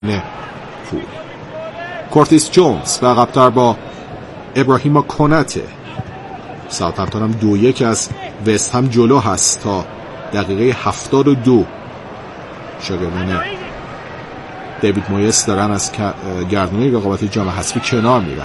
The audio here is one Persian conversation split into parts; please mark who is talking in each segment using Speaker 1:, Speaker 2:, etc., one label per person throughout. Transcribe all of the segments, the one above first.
Speaker 1: پول. کورتیس جونز و عقب‌تر با ابراهیما کناته. ساوثهمپتون هم 2-1 از وست هم جلو هست تا دقیقه 72. شاگردان دیوید مویس دارن از گردنه رقابت جام حذفی کنار میرن.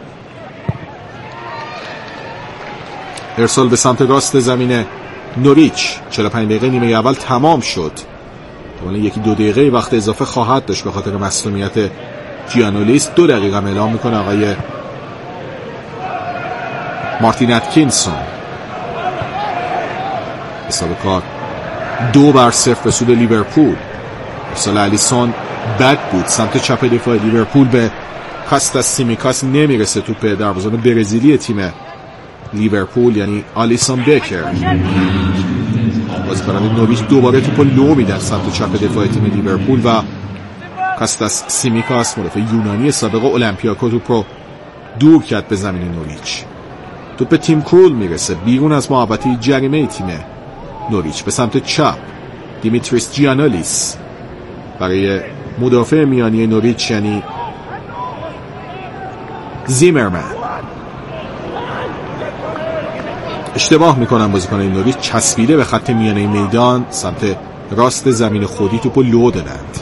Speaker 1: ارسال به سمت راست زمین نوریچ. 45 دقیقه نیمه اول تمام شد. حالا 1-2 دقیقه وقت اضافه خواهد داشت به خاطر مصونیت جیانولیس. 2 دقیقه اعلام میکنه آقای مارتین اتکینسون. حساب کار 2-0 به سود لیورپول. ارسال الیسون بد بود سمت چپ دفاع لیورپول به کاستاس سیمیکاس نمیرسه. توپ دروازه‌بان برزیلی تیم لیورپول یعنی آلیسون بکر. بازیکنان نوریچ دوباره توپو لو میدن سمت چپ دفاع تیم لیورپول و کاستاس سیمیکاس مدافع یونانی سابق اولمپیاکو توپ رو دور کرد به زمین نوریچ. توپ تیم کرول میرسه بیرون از محوطه جریمه تیم نوریچ به سمت چپ. دیمیتریس جیانولیس برای مدافع میانی نوریچ یعنی زیمرمن. اشتباه میکنن بازیکنان نوریچ. چسبیده به خط میانه میدان سمت راست زمین خودی توپو لو دادند.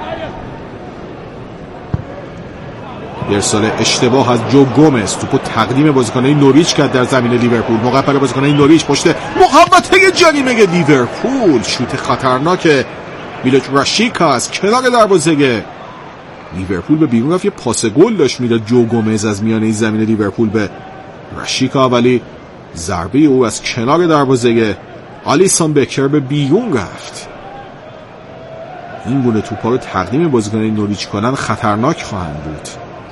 Speaker 1: ارسال اشتباه از جو گومز. توپو تقدیم بازیکنان نوریچ کرد در زمین لیورپول. موقع برای بازیکنان نوریچ پشت محوطه جریمه لیورپول. شوت خطرناک میلوش راشیکا از کنار دروازه لیورپول به بیرون رفت. یه پاس گل داشت میداد جو گومز از میانه زمین لیورپول به راشیکا ولی ضربه او از کنار دروازه آلیسون بکر به بیرون رفت. این گونه توپا رو تقدیم بازیکنان نوریچ کنن خطرناک خواهند بود.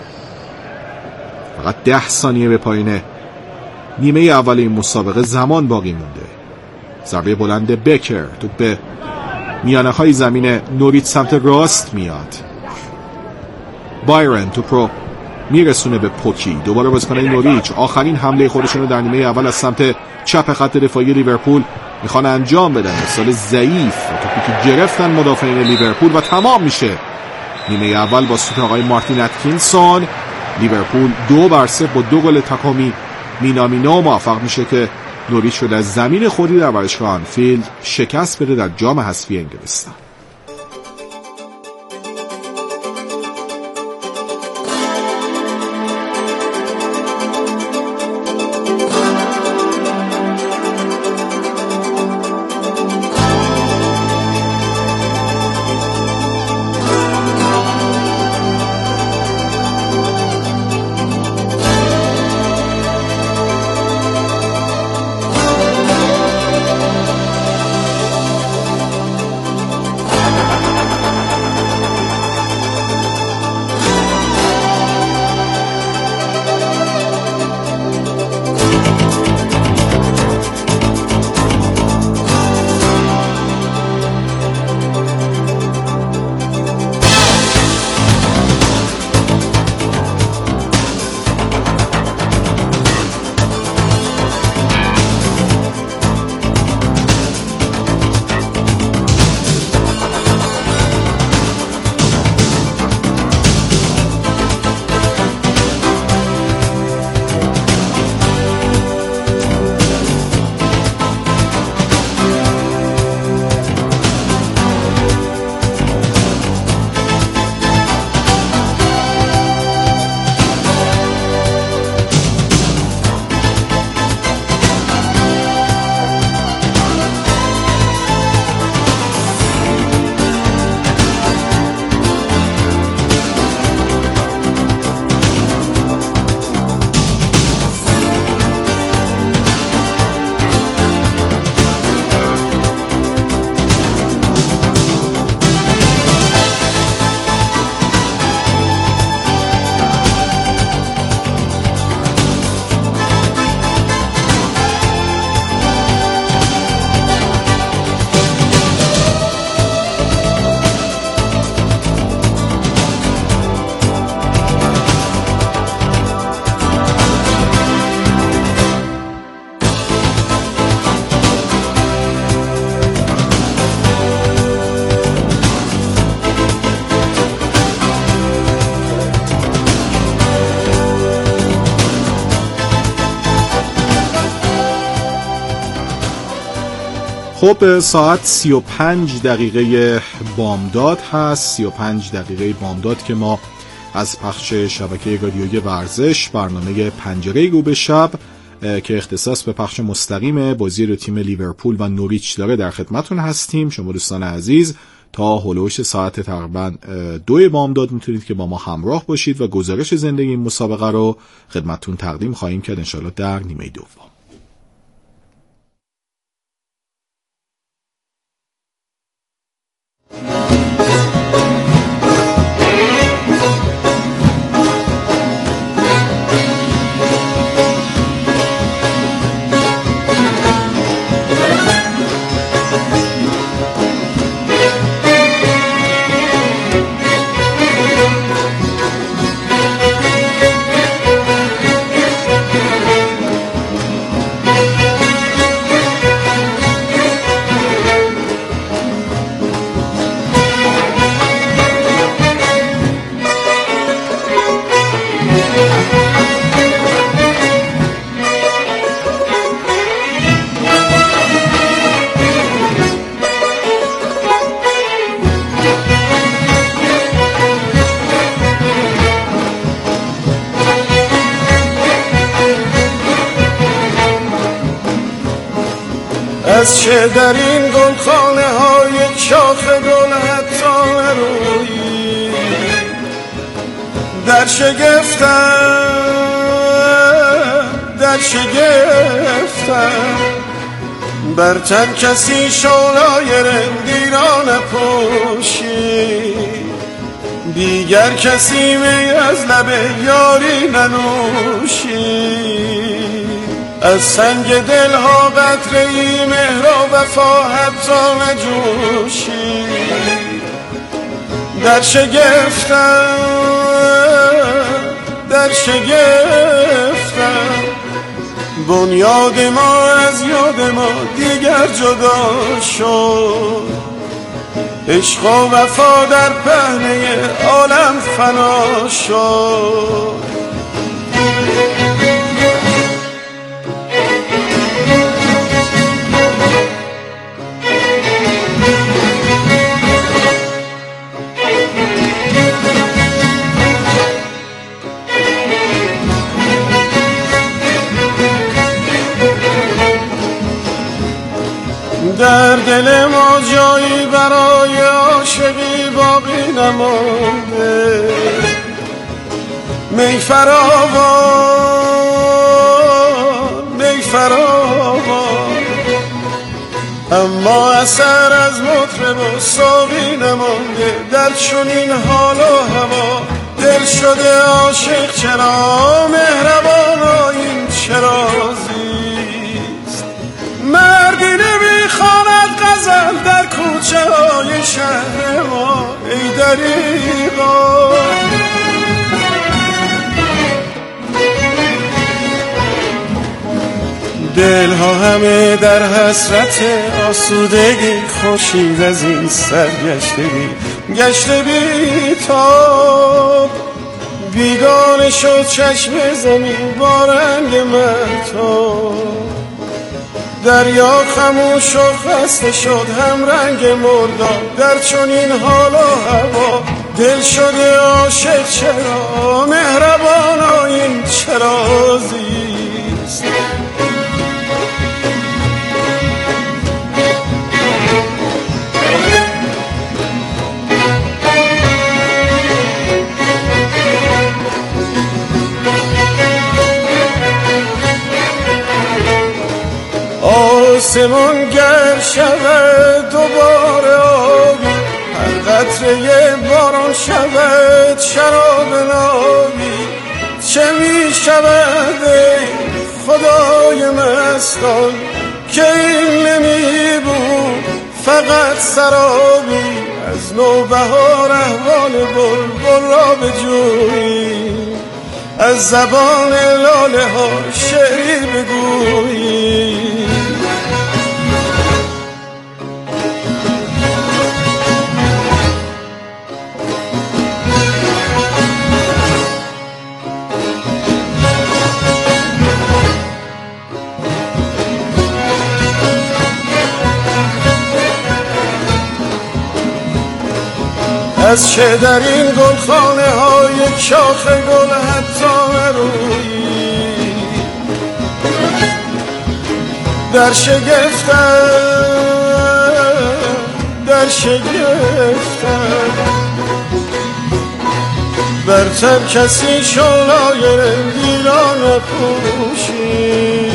Speaker 1: فقط 10 ثانیه به پایان نیمه اول این مسابقه زمان باقی مونده. ضربه بلند بکر توپ به میانه های زمین نوریچ سمت راست میاد. بایرن توپ رو میرسونه به پوکی. دوباره بازیکنان نوریچ آخرین حمله خودشون رو در نیمه اول از سمت چپ خط دفاعی لیورپول میخوان انجام بدن. ارسال ضعیف توپی که گرفتن مدافعین لیورپول و تمام میشه نیمه اول با سوت آقای مارتین اتکینسون. لیورپول 2-0 با 2 گل تاکومی مینامینو موفق میشه که نوریچ رو در زمین خودی در ورزشگاه آنفیلد شکست بده در جام حذفی انگلستان. خب ساعت 35 دقیقه بامداد هست، 35 دقیقه بامداد که ما از پخش شبکه رادیویی ورزش برنامه پنجره رو به شب که اختصاص به پخش مستقیم بازی دو تیم لیورپول و نوریچ داره در خدمتون هستیم. شما دوستان عزیز تا هولوش ساعت تقریبا 2 بامداد میتونید که با ما همراه باشید و گزارش زندگی این مسابقه رو خدمتون تقدیم خواهیم کرد انشالله در نیمه دوم.
Speaker 2: از چه در این گلخانه ها یک شاخ گل حتی نرویی، در شگفتم بر تن کسی شعلای رندیرا نپوشی، دیگر کسی می از لب یاری ننوشی، از سنگ دلها قطره‌ای مهر و وفا حتی نجوشی، در شگفتم بنیاد ما از یاد ما دیگر جدا شد، عشق و وفا در پهنه عالم فنا شد. در دل ما جایی برای عاشقی باقی نمانده، می فراوان اما اثر از مطرب و ساقی نمانده، در چنین حال و هوا دل شده عاشق چرا مهربانا این چرا زیست، مردی نمیخواند غزل در کوچه های شهر ما ای دریغا، دلها همه در حسرت آسودگی خورشید از این سرگشتگی گشته بی تاب، بیگانه شد چشم زمین با رنگ مهتاب، دریا خموش و خسته شد هم رنگ مردان، در چنین حال و هوا دل شده عاشق چرا مهربانا این چرا زیست. آسمان گر شود دوباره آبی، هر قطره باران شود شراب نابی، چه می شود ای خدای مستان که این نمی بود فقط سرابی، از نوبهار احوال بلبل را بجویی، از زبان لاله ها شعری بگویی. از چه در این گلخانه ها یک شاخ گل حتی نرویی در شگفتم برتر کسی شعلای ویران پوشی.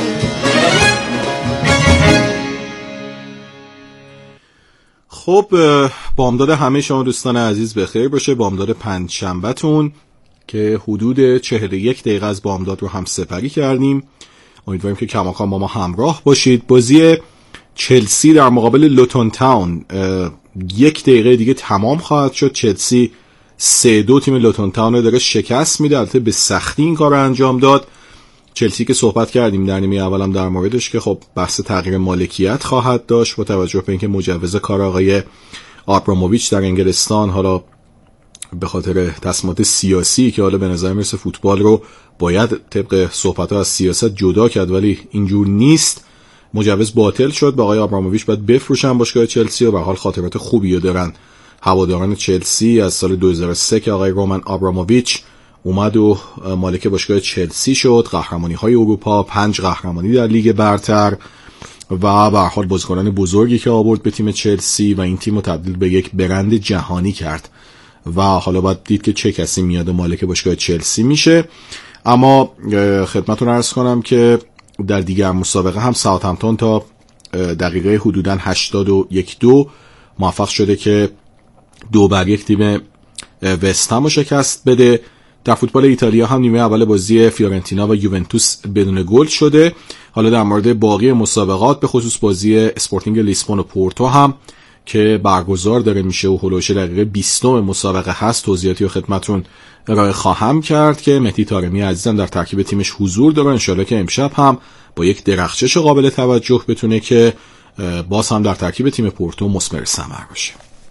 Speaker 1: خب بامداد همه شما دوستان عزیز بخیر باشه. بامداد پنجشنبه‌تون که حدود 41 دقیقه از بامداد رو هم سپری کردیم. امیدواریم که کماکان با ما همراه باشید. بازی چلسی در مقابل لوتون تاون 1 دقیقه دیگه تمام خواهد شد. چلسی 3-2 تیم لوتون تاون رو داره شکست میده. البته به سختی این کار رو انجام داد. چلسی که صحبت کردیم در نیمه اولم در موردش که خب بحث تغییر مالکیت خواهد داشت با توجه به اینکه مجوز کار آقای آبراموویچ در انگلستان حالا به خاطر تصمیمات سیاسی که حالا به نظر میرسه فوتبال رو باید طبق صحبت‌ها از سیاست جدا کرد ولی اینجور نیست، مجوز باطل شد. با آقای آبراموویچ باید بفروشن باشگاه چلسی و به حال خاطرات خوبی دارن هواداران چلسی از سال 2003 که آقای رومن آبراموویچ اومد و مالک باشگاه چلسی شد. قهرمانی‌های اروپا، 5 قهرمانی در لیگ برتر و به هر حال بازیکنان بزرگی که آورد به تیم چلسی و این تیم رو تبدیل به یک برند جهانی کرد و حالا باید دید که چه کسی میاد و مالک باشگاه چلسی میشه. اما خدمتتون عرض کنم که در دیگر مسابقه هم ساوثهمپتون تا دقیقه حدوداً 81-2 موفق شده که 2-1 تیم وست هم رو شکست بده. در فوتبال ایتالیا هم نیمه اول بازی فیورنتینا و یوونتوس بدون گل شده. حالا در مورد باقی مسابقات به خصوص بازی اسپورتینگ لیسبون و پورتو هم که برگزار داره میشه و هولوش دقیقه 20 مسابقه هست توضیحاتی و خدمتون ارائه خواهم کرد که مهدی طارمی عزیزم در ترکیب تیمش حضور داره. انشالله که امشب هم با یک درخشش قابل توجه بتونه که باز هم در ترکیب تیم پورتو مثمر ثمر باشه.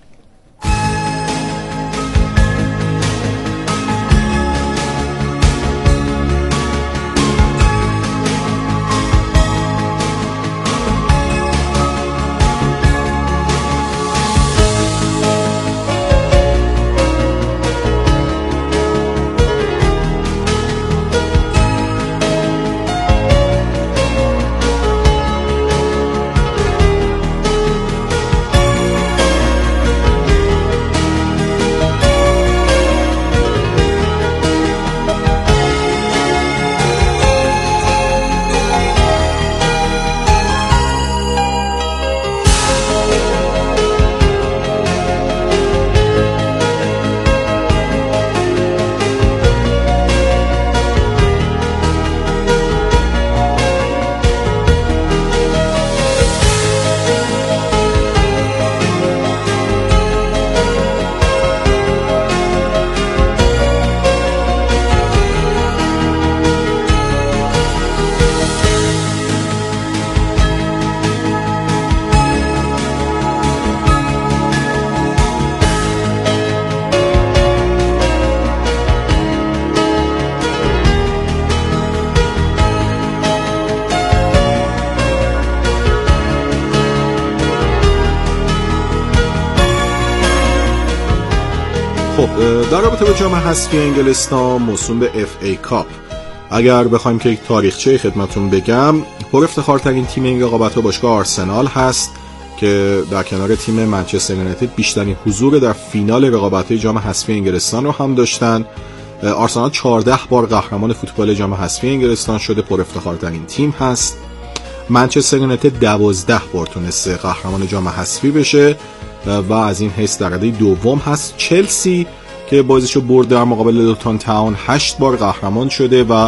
Speaker 1: در رابطه با جام حذفی انگلستان موسوم به FA کاپ اگر بخوایم که یک تاریخچه خدمتون بگم، پر افتخارترین تیم این رقابت‌ها باشگاه آرسنال هست که در کنار تیم منچستر یونایتد بیشترین حضور در فینال رقابت‌های جام حذفی انگلستان رو هم داشتن. آرسنال 14 بار قهرمان فوتبال جام حذفی انگلستان شده، پر افتخارترین تیم هست. منچستر یونایتد 12 بار تونسته قهرمان جام حذفی بشه و از این حیث در رده دوم هست. چلسی که بازیشو برد در مقابل لوتون تاون 8 بار قهرمان شده و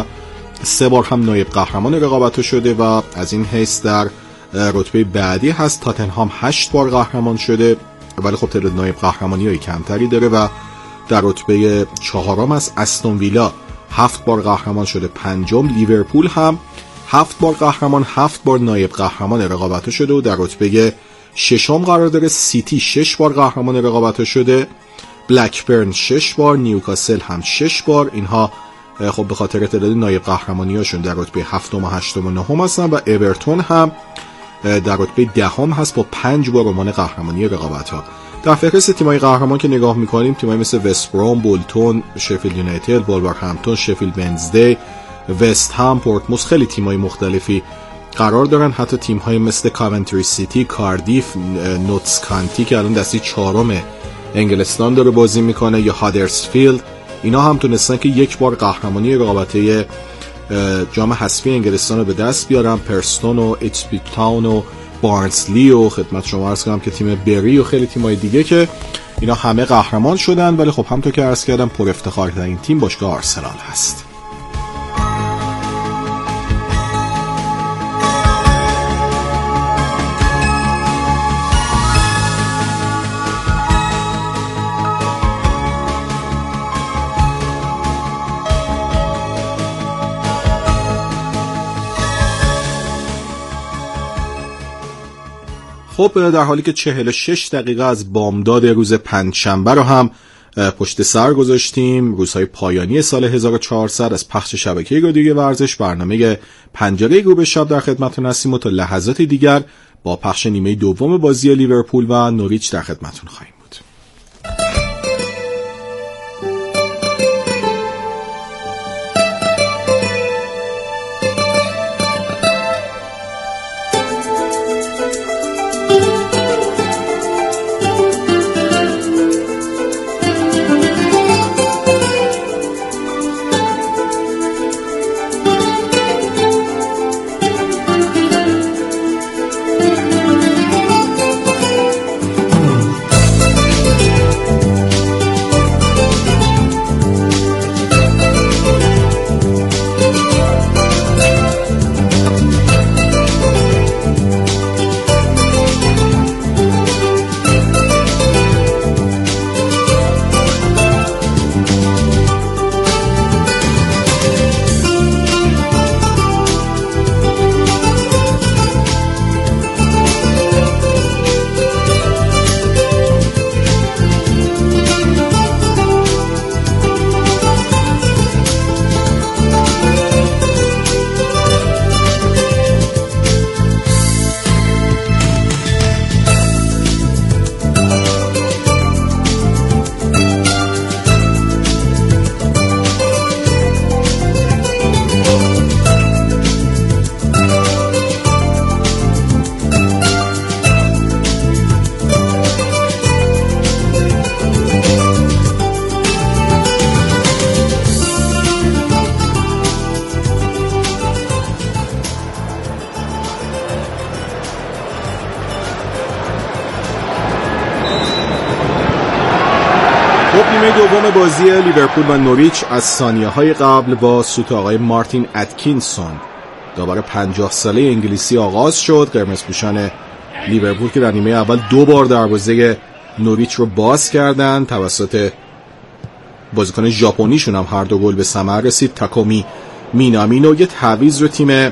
Speaker 1: 3 بار هم نایب قهرمان رقابتو شده و از این حیث در رتبه بعدی هست. تاتنهام 8 بار قهرمان شده ولی خب تعداد نایب قهرمانی‌های کمتری داره و در رتبه 4م است. استون ویلا 7 بار قهرمان شده، 5م. لیورپول هم 7 بار قهرمان، 7 بار نایب قهرمان رقابتو شده و در رتبه 6م قرار داره. سیتی 6 بار قهرمان رقابتو شده، بلکبرن 6 بار، نیوکاسل هم 6 بار. اینها خب به خاطر تعداد نایب قهرمانی‌هاشون در رتبه 7م و 8م و 9م هستن و اورتون هم در رتبه 10م هست با 5 بار عنوان قهرمانی رقابت‌ها. در فهرست تیم‌های قهرمان که نگاه می‌کنیم تیم‌های مثل وست بروم، بولتون، شفیلد یونایتد، وولورهمپتون، شفیلد ونزدی، وست هم، پورتموث، خیلی تیم‌های مختلفی قرار دارن. حتی تیم‌های مثل کاونتری سیتی، کاردیف، نوتس کانتی که الان دسته 4 انگلستان داره بازی میکنه، یا هادرسفیلد، اینا هم تونستن که یک بار قهرمانی رقابت‌های جام حذفی انگلستان رو به دست بیارن. پرستون و ایپسویچ تاون و بارنسلی و خدمت شما عرض کنم که تیم بری و خیلی تیم‌های دیگه که اینا همه قهرمان شدن، ولی خب همونطور که عرض کردم پر افتخارترین تیم باشگاه آرسنال هست. خب در حالی که 46 دقیقه از بامداد روز پنجشنبه رو هم پشت سر گذاشتیم، روزهای پایانی سال 1400 از پخش شبکه رادیوی ورزش، برنامه پنجره گروه شب در خدمتتون هستیم و تا لحظات دیگر با پخش نیمه دوم بازی لیورپول و نوریچ در خدمتتون خواهیم بود. دوم بازی لیورپول و نوریچ از ثانیه‌های قبل با سوت آقای مارتین اتکینسون داور 50 ساله انگلیسی آغاز شد. قرمزپوشان لیورپول که در نیمه اول 2 بار دروازه نوریچ رو باز کردن، توسط بازیکن ژاپنیشون هم هر دو گل به ثمر رسید. تاکومی مینامینو یه تعویض رو تیم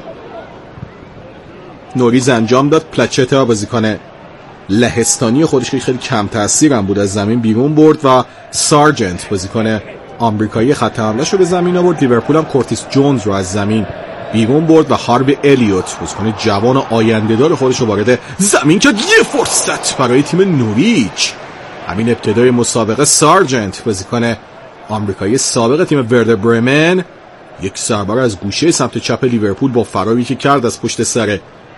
Speaker 1: نوریچ انجام داد. پلاچتا بازیکن لهستانی خودش که خیلی کم تاثیر هم بود از زمین بیرون برد و سارجنت بازیکن آمریکایی خط حمله شو به زمین آورد. لیورپول هم کورتیس جونز رو از زمین بیرون برد و هاربی الیوت بازیکن جوان آینده‌دار خودش رو وارد زمین کرد. یه فرصت برای تیم نوریچ. همین ابتدای مسابقه سارجنت بازیکن آمریکایی سابق تیم وردر برمن یک ضربه از گوشه سمت چپ لیورپول با فراری که کرد از پشت سر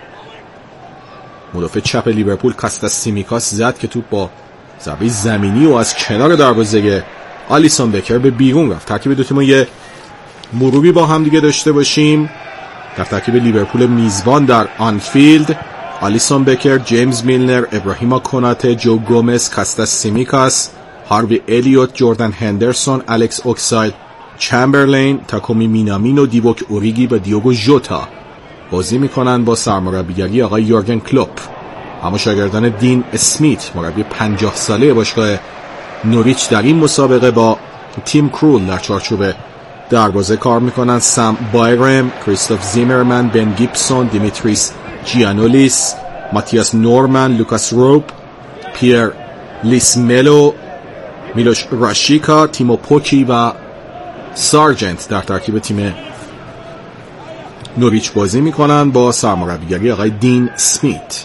Speaker 1: مدافع چپ لیورپول کاستاس سیمیکاس زد که توپ با ضربه زمینی و از کنار دروازه آلیسون بکر به بیرون رفت. ترکیب دو تیم یه مروری با هم دیگه داشته باشیم. در ترکیب لیورپول میزبان در آنفیلد آلیسون بکر، جیمز میلنر، ابراهیم کناته، جو گومز، کاستاس سیمیکاس، هاروی الیوت، جردن هندرسون، الکس اوکساید چمبرلین، تاکومی مینامینو، دیووک اوریگی و دیوگو ژوتا بازی میکنن با سرمربیگری آقای یورگن کلوپ. اما شاگردان دین اسمیت مربی 50 ساله باشگاه نوریچ در این مسابقه با تیم کرول در چارچوب دروازه کار میکنن. سم بایرم، کریستوف زیمرمن، بن گیبسون، دیمیتریس جیانولیس، ماتیاس نورمن، لوکاس روب، پیر لیسملو، میلوش راشیکا، تیمو پوکی و سارجنت در ترکیب تیم نوریچ بازی میکنن با سرمربیگری آقای دین سمیت.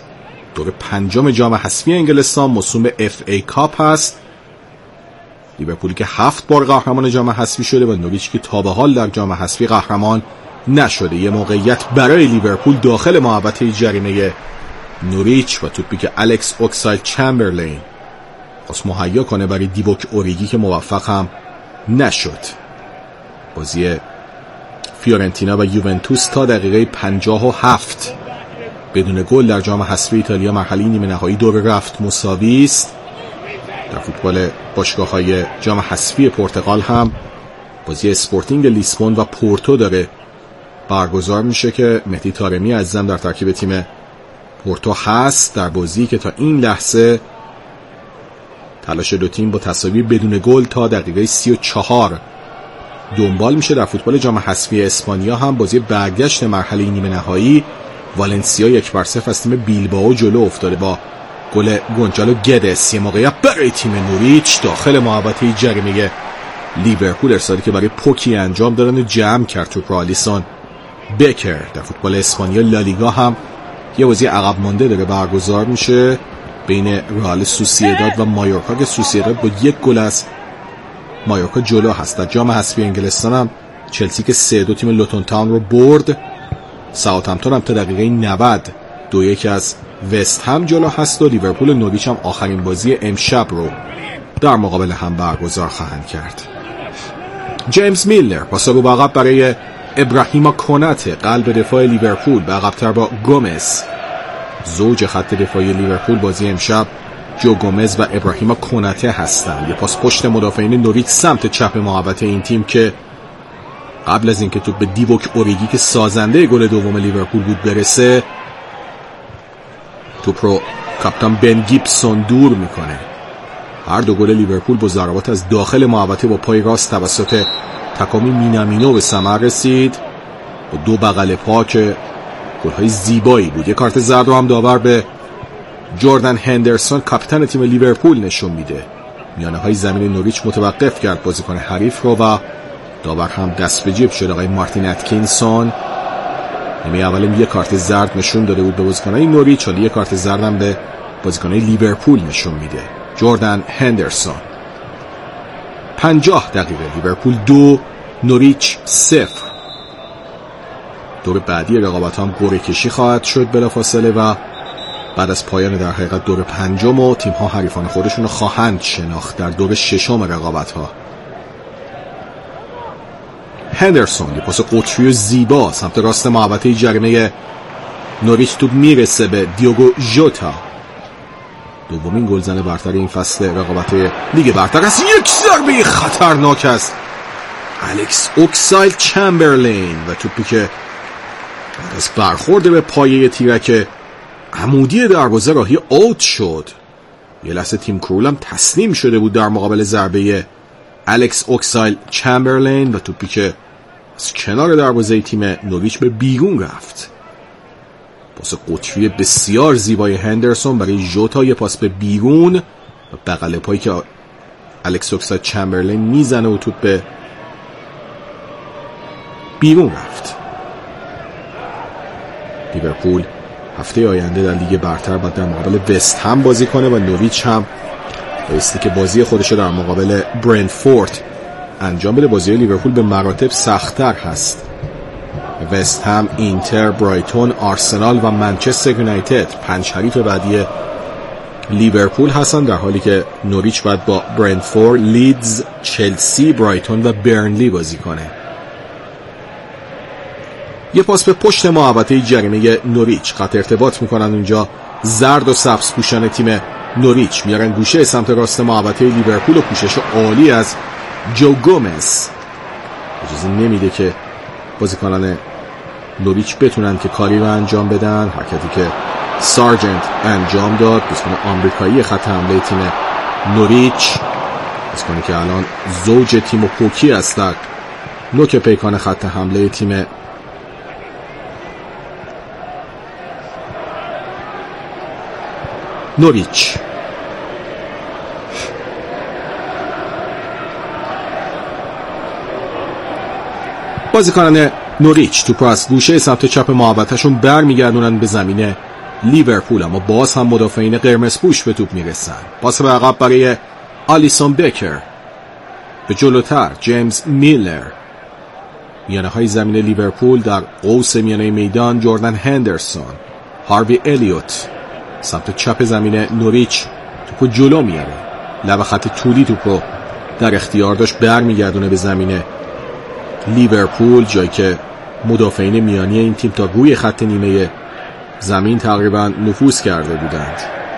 Speaker 1: دور پنجم جام حذفی انگلستان موسوم به FA کاپ هست. لیورپولی که 7 بار قهرمان جام حذفی شده و نوریچ که تا به حال در جام حذفی قهرمان نشده. یه موقعیت برای لیورپول داخل محوطه جریمه نوریچ و توپی که الکس اوکسایل چمبرلین خواست مهیا کنه برای دیوک اوریگی که موفق هم نشد. بازی فیورنتینا و یوونتوس تا دقیقه 57 بدون گل در جام حذفی ایتالیا مرحله نیمه نهایی دور رفت مساوی است. در فوتبال باشگاه‌های جام حذفی پرتغال هم بازی اسپورتینگ لیسبون و پورتو داره برگزار میشه که مهدی طارمی عزیزم در ترکیب تیم پورتو هست در بازی که تا این لحظه تلاش دو تیم با تساوی بدون گل تا دقیقه 34 دنبال میشه. در فوتبال جام حذفی اسپانیا هم بازی برگشت مرحله نیمه نهایی والنسیا 1-0 از تیم بیلبائو جلو افتاده با گل گونجالو گدس. یه موقعیت برای تیم نوریچ داخل محوطه جریمه لیورپول، ارسالی که برای پوکی انجام دادن و جمع کرد توپ آلیسون بکر. در فوتبال اسپانیا لالیگا هم یه بازی عقب مانده داره برگزار میشه بین رئال سوسییداد و مایورکا که سوسییداد با 1 گل از مایورکا جلو هست. در جام حذفی انگلستان هم چلسی که 3-2 تیم لوتون تاون رو برد. ساوثهمپتون هم تا دقیقه 90 2-1 از وست هم جلو هست و لیورپول و نوریچ هم آخرین بازی امشب رو در مقابل هم برگزار خواهند کرد. جیمز میلنر پاس رو به عقب برای ابراهیم کناته، قلب دفاع لیورپول به عقب‌تر با گومز. زوج خط دفاعی لیورپول بازی امشب جو گومز و ابراهیم کناته هستند. یه پاس پشت مدافعین نوریچ سمت چپ محوطه این تیم که قبل از اینکه توپ به دیوک اوریگی که سازنده گل دوم لیورپول بود برسه، توپ رو کاپیتان بن گیبسون دور میکنه. هر دو گل لیورپول با ضربات از داخل محوطه با پای راست توسط تاکامی مینامینو به ثمر رسید با 2 بغل پا که گل‌های زیبایی بود. یک کارت زرد رو هم داور به جردن هندرسون کاپیتان تیم لیورپول نشون میده. میانه‌های زمین نوریچ متوقف کرد بازیکن حریف رو و داور هم دست به جیب شد. آقای مارتین اتکینسون نیمه اول یک کارت زرد نشون داده بود به بازیکن‌های نوریچ، ولی یک کارت زرد هم به بازیکن‌های لیورپول نشون میده. جردن هندرسون. 50 دقیقه لیورپول 2 نوریچ 0. دور بعدی رقابت هم قرعه کشی خواهد شد بلافاصله و بعد از پایان در حقیقت دور پنجم و تیم ها حریفان خودشون رو خواهند شناخت در دور ششم رقابت ها. هندرسون یه پاس قطری و زیبا سمت راست محوطه جریمه نوریچ، توپ میرسه به دیوگو ژوتا، دومین گلزن برتر این فصل رقابت لیگ برتر است. یک ضربه خطرناک است الکس اوکسایل چمبرلین و توپی که از برخورد به پایه تیرک عمودی دروازه راهی اوت شد. یه لحظه تیم کرول هم تسلیم شده بود در مقابل ضربه الکس اوکسایل چمبرلین و توپی که از کنار دروازه تیم نوریچ به بیرون رفت. پاس قطری بسیار زیبای هندرسون برای ژوتا، یه پاس به بیرون و بغل پایی که الکس اوکسایل چمبرلین میزنه و توپ به بیرون رفت. لیورپول هفته آینده در لیگ برتر باید در مقابل وست هم بازی کنه و نوریچ هم بایستی که بازی خودش در مقابل برنتفورد انجام بده. بازی لیورپول به مراتب سخت‌تر هست. وست هم، اینتر، برایتون، آرسنال و منچستر یونایتد 5 حریف بعدی لیورپول هستن، در حالی که نوریچ باید با برنتفورد، لیدز، چلسی، برایتون و برنلی بازی کنه. یه پاس به پشت محوطه جریمه نوریچ، قطع ارتباط میکنن اونجا زرد و سبز پوشان تیم نوریچ، میارن گوشه سمت راست محوطه لیورپول و کوشش عالی از جو گومز اجازه نمیده که بازیکنان نوریچ بتونن که کاری رو انجام بدن. حرکتی که سارجنت انجام داد، بازیکن آمریکایی خط حمله تیم نوریچ، بازیکنی که الان زوج تیم و پوکی است در نوک پیکان خط حمله تیم نوریچ. بازیکنان نوریچ توپ از گوشه سمت چپ محوطه‌شون برمیگردونن به زمین لیورپول، اما باز هم مدافعین قرمز پوش به توپ میرسن. پاس به عقب برای آلیسون بکر، به جلوتر جیمز میلر. میانه های زمین لیورپول در قوس میانه میدان جردن هندرسون، هاروی الیوت. سمت چپ زمین نوریچ توپو جلو میاره، لب خط طولی توپو در اختیار داشت، برمیگردونه به زمین لیورپول، جایی که مدافعین میانی این تیم تا روی خط نیمه زمین تقریبا نفوذ کرده بودند.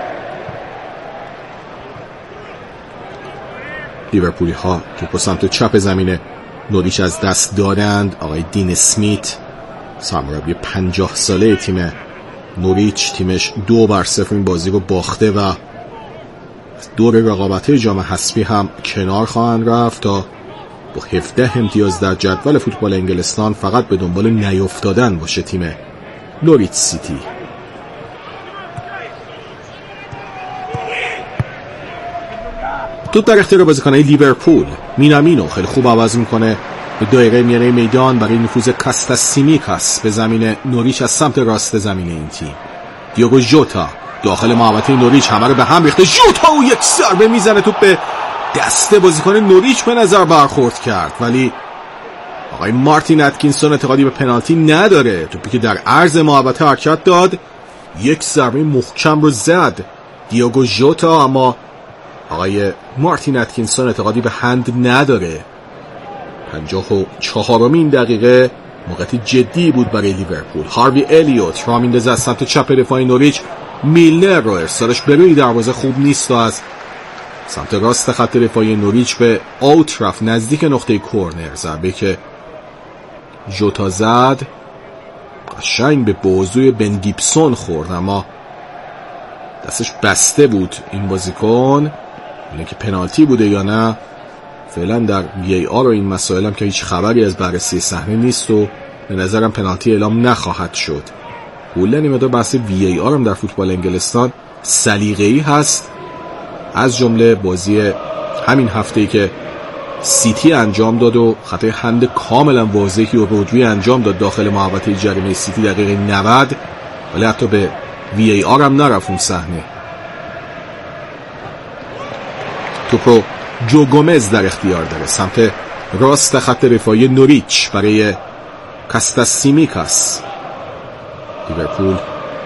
Speaker 1: لیورپولی ها توپو سمت چپ زمین نوریچ از دست دادند. آقای دین اسمیت، سرمربی 50 ساله تیم نوریچ، تیمش 2-0 این بازی رو باخته و دور رقابت‌های جام حذفی هم کنار خواهند رفت تا با 17 امتیاز در جدول فوتبال انگلستان فقط به دنبال نیافتادن باشه تیم نوریچ سیتی. توپ در اختیار بازیکنان لیورپول. مینامینو خیلی خوب عوض میکنه به دایره میانه میدان برای نفوذ کاستاس سیمیکاس به زمین نوریچ از سمت راست زمین این تیم. دیوگو ژوتا داخل محوطه نوریچ همه رو به هم ریخته. ژوتا و یک ضربه میزنه، توپ به دست بازیکن نوریچ به نظر برخورد کرد، ولی آقای مارتین اتکینسون اعتقادی به پنالتی نداره. توپی که در عرض محوطه حرکت داد، یک ضربه محکم رو زد دیوگو ژوتا، اما آقای مارتین اتکینسون اعتقادی به هند نداره. 54مین دقیقه موقعیت جدی بود برای لیورپول. هاروی الیوت را میندازه از سمت چپ دفاع نوریچ. میلنر رو ارسالش به روی دروازه خوب نیست و از سمت راست خط دفاعی نوریچ به اوت رفت نزدیک نقطه کورنر. ضربه که ژوتا زد قشنگ به بازوی بن گیبسون خورد، اما دستش بسته بود این بازیکن. اینه که پنالتی بوده یا نه فعلا در VAR و این مسائل هم که هیچ خبری از بررسی صحنه نیست و به نظرم پنالتی اعلام نخواهد شد. کلا این مقدار بحث VAR هم در فوتبال انگلستان سلیقه‌ای هست، از جمله بازی همین هفته‌ای که سیتی انجام داد و خطای هند کاملا واضحی و رودری انجام داد داخل محوطه جریمه سیتی دقیقه 90، ولی حتی به VAR هم نرفت اون صحنه. توپ رو جو گومز در اختیار داره، سمت راست خط دفاعی نوریچ برای کاستاس سیمیکاس. لیورپول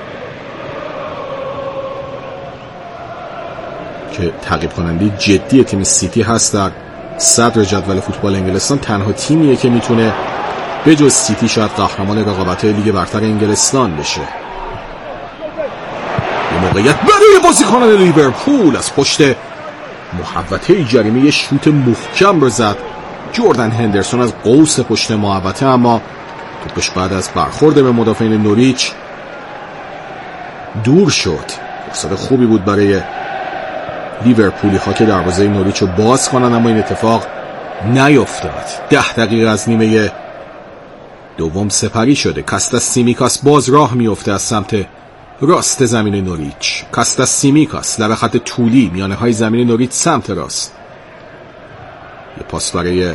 Speaker 1: که تعقیب کننده جدی تیم سیتی هست در صدر جدول فوتبال انگلستان، تنها تیمیه که میتونه به جز سیتی شاید قهرمان رقابت‌های لیگ برتر انگلستان بشه. یه موقعیت برای بازیکنان لیورپول از پشت محوطه جریمه یه شوت محکم رو زد جردن هندرسون از قوس پشت محوطه، اما توپش بعد از برخورد به مدافعین نوریچ دور شد. فرصت خوبی بود برای لیورپولی ها که دروازه نوریچ رو باز کنن، اما این اتفاق نیفتاد. 10 دقیقه از نیمه دوم سپری شده. کاستاس سیمیکاس باز راه میفته از سمت راست زمین نوریچ. کاستاس سیمیکاس لب خط طولی میانه های زمین نوریچ سمت راست. یه پاس برای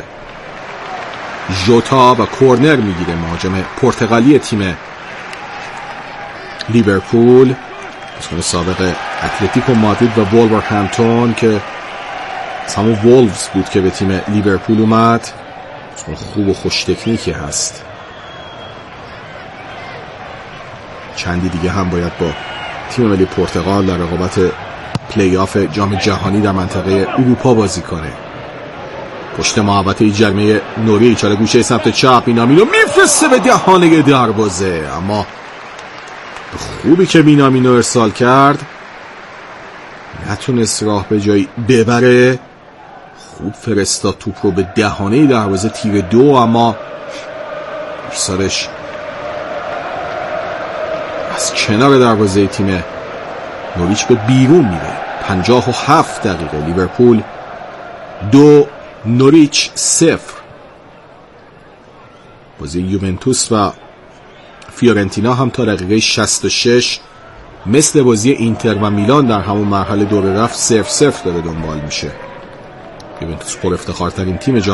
Speaker 1: ژوتا و کورنر میگیره مهاجم پرتغالی تیم لیورپول، بازیکن سابق اتلتیکو مادرید و وولورهمپتون که همون وولفز بود که به تیم لیورپول اومد. خوب و خوش تکنیکی هست. چندی دیگه هم باید با تیم ملی پرتغال در رقابت پلی آف جام جهانی در منطقه اروپا بازی کنه. پشت محوطه جریمه نوریچ، حالا گوشه سمت چپ مینامینو میفرسته به دهانه دروازه، اما خوبی که مینامینو ارسال کرد نتونست راه به جایی ببره. خوب فرستاد توپ رو به دهانه دروازه تیر 2، اما ارسالش از کنار دروازه تیم نوریچ به بیرون میره. 57 دقیقه لیورپول 2 نوریچ 0. بازی یوونتوس و فیورنتینا هم تا دقیقه 66 مثل بازی اینتر و میلان در همون مرحله دور رفت 0-0 داره دنبال میشه. یوونتوس پر افتخارترین تیم